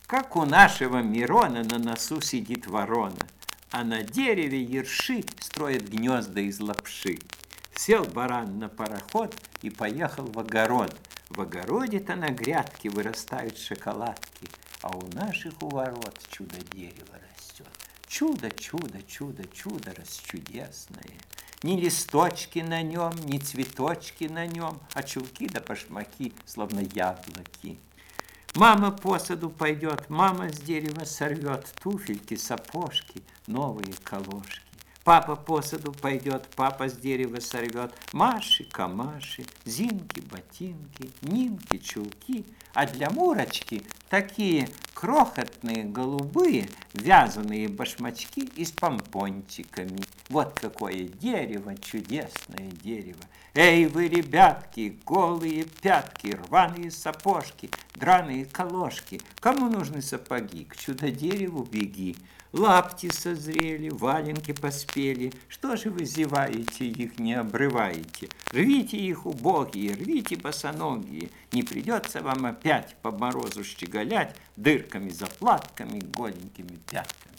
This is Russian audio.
Как у нашего Мирона на носу сидит ворона, а на дереве ерши строят гнезда из лапши. Сел баран на пароход и поехал в огород. В огороде-то на грядке вырастают шоколадки, а у наших у ворот чудо-дерево растет. Чудо, чудо, чудо, чудо расчудесное. Ни листочки на нем, ни цветочки на нем, а чулки да башмаки, словно яблоки. Мама по саду пойдет, мама с дерева сорвет туфельки, сапожки, новые колошки. Папа по саду пойдет, папа с дерева сорвет Маши, камаши, Зинки, ботинки, Нинки, чулки. А для Мурочки такие крохотные голубые вязаные башмачки и с помпончиками. Вот какое дерево, чудесное дерево. Эй вы, ребятки, голые пятки, рваные сапожки, драные колошки. Кому нужны сапоги? К чудо-дереву беги. Лапти созрели, валенки поспели. Что же вы зеваете, их не обрываете? Рвите их, убогие, рвите босоногие. Не придется вам опять по морозу щеголять дырками, заплатками, голенькими пятками.